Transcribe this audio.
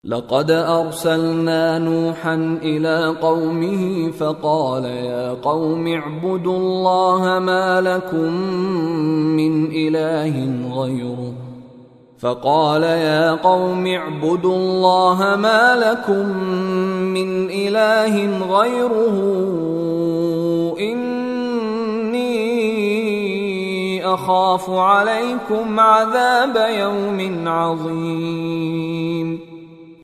لقد أرسلنا نوحا إلى قومه فقال يا قوم اعبدوا الله ما لكم من إله غيره إني أخاف عليكم عذاب يوم عظيم